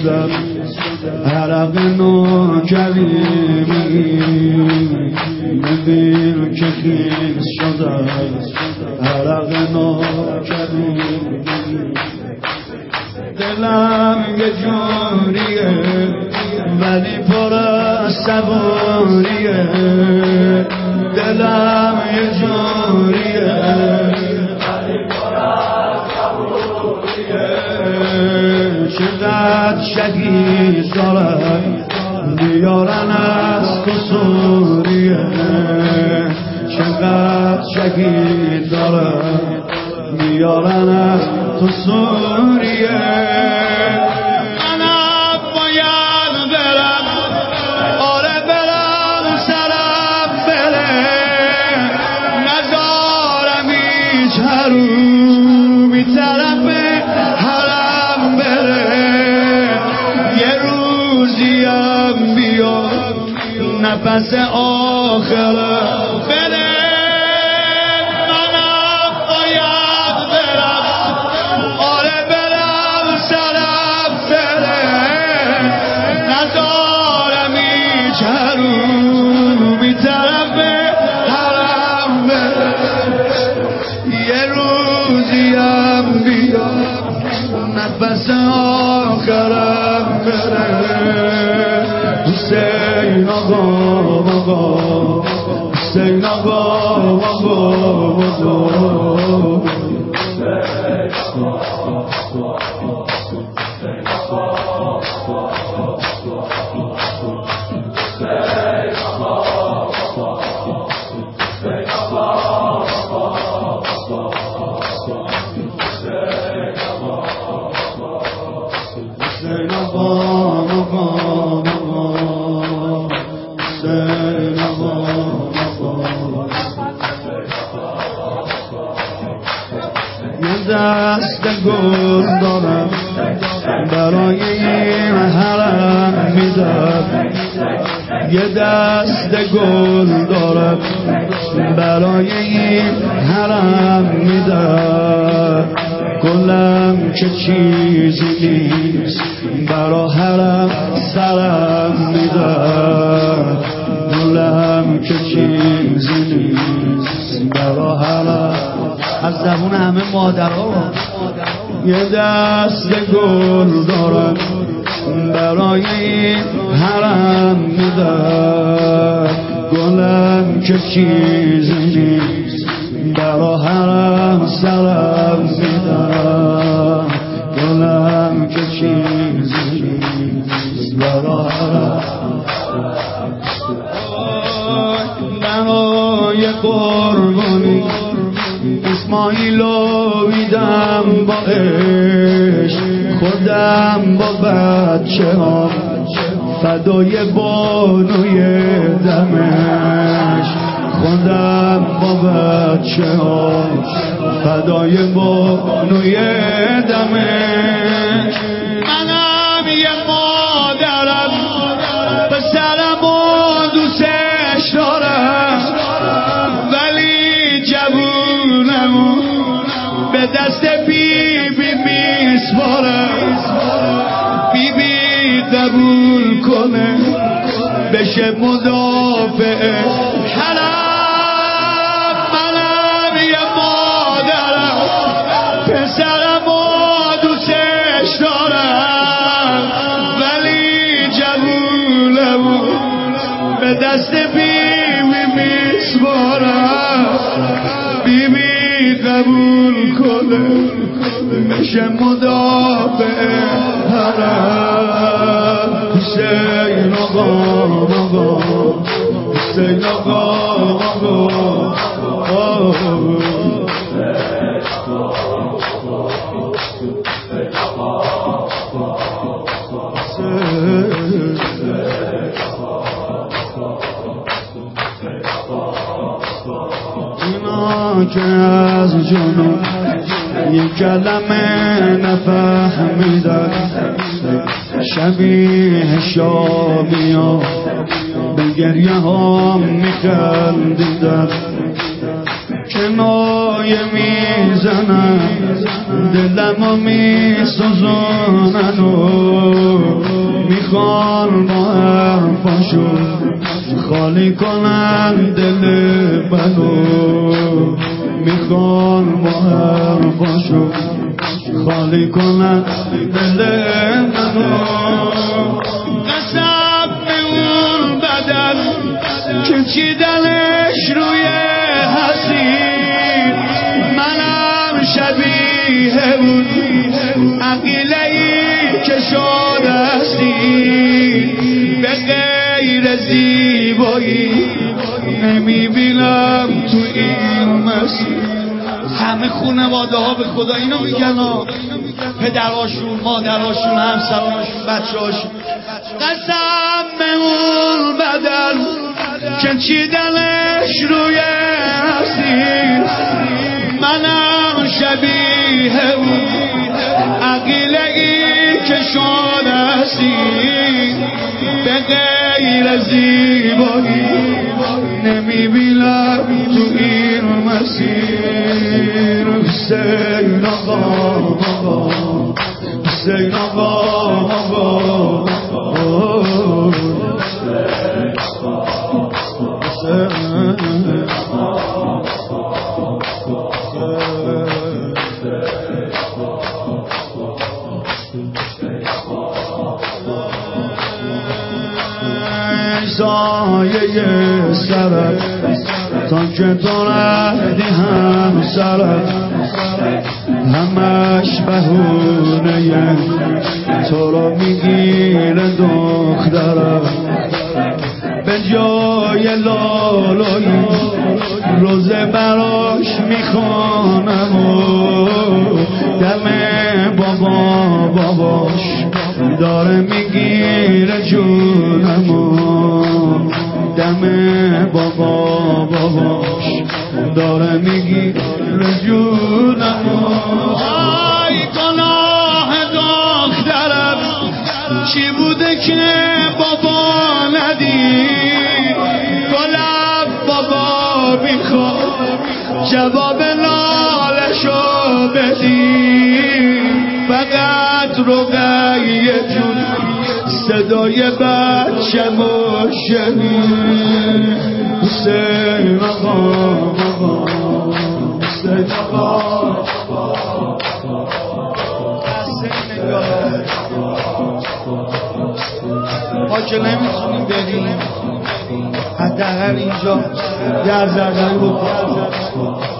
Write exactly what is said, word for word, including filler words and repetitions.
شدم عرق نوکریمی ببین که خیز شدم عرق نوکریمی دلم یه جوریه ولی پر از صبوریه دلم یه جوریه ولی پر از صبوریه چقدر شهید دارم بیارن از تو سوریه چقدر شهید دارم بیارن از تو سوریه منم باید برم آره برم سرم بره نذارم هیچ حرومی طرف حرم بره یه روزیم بیاد نفس آخرم بره نفس آخرم بره حسین آقا آقا حسین آقا آقا دست گل دارم برای این حرم میدم یه دست گل دارم برای این حرم میدم گلم که چیزی نیست برای حرم سرم میدم گلم که چیزی نیست برای حرم از زبون همه مادرها یه دست گل دارم برای این حرم میدم گلم که چیزی نیست برای حرم سرم میدم گلم که چیزی نیست برای حرم برای قربانی اسماعیلو میدم با عشق خودم با بچه ها فدای بانوی دمشق خودم با بچه ها فدای بانوی دمشق منم یه مادرم پسرم و دوستش دارم ولی جوونمو به دست بی بی میسپارم بی بی قبول کنه بشه مدافع حرم منم یه مادرم پسرم و دوستش دارم ولی جوونمو به دست بی بی میسپارم بی بی قبول کنه میشه مدافع حرم حسین آقا آقا حسین آقا آقا اینا که از جنون یک کلمه نفهمیدن شبیه شامی ها به گریه ها میخندیدن کنایه زایه میزنن دلمو میسوزونن و میخوان با حرفاشو خالی کنن دل منو میخوان با حرفاشو خالی کنن دل منو قسم به اون بدن که چیدنش روی حسین منم شبیه اون عقیله‌ای که شدستی به غیر زیبایی نمیبینم تو این مسیر. همه خانواده ها به خدا اینو میگن ها، پدراشون، مادراشون، همسرانشون، بچه‌هاشون. قسم به اون بدن که چیدنش روی حسین منم شبیه اون عقیله‌ای که شدستی به غیر زیبایی نمیبینم تو این مسیر. حسین آقا آقا حسین آقا آقا سایه سرت تا که تو ردی هم سرت همش بهونه تو رو میگیره دخترم به جای لالایی روزه براش میخوانم و دم بابا باباش داره میگیره جونم و دم بابا باباش داره میگیره جونم و آی گناه دخترم چی بوده که بابا ندید گلم بابا میخواد جواب نالشو بدی فقط رقیه جون صدای بچه‌مو شنید. حسین آقا آقا حسین آقا ما که نمیتونیم بریم حداقل اینجا یه زردنی بکنیم.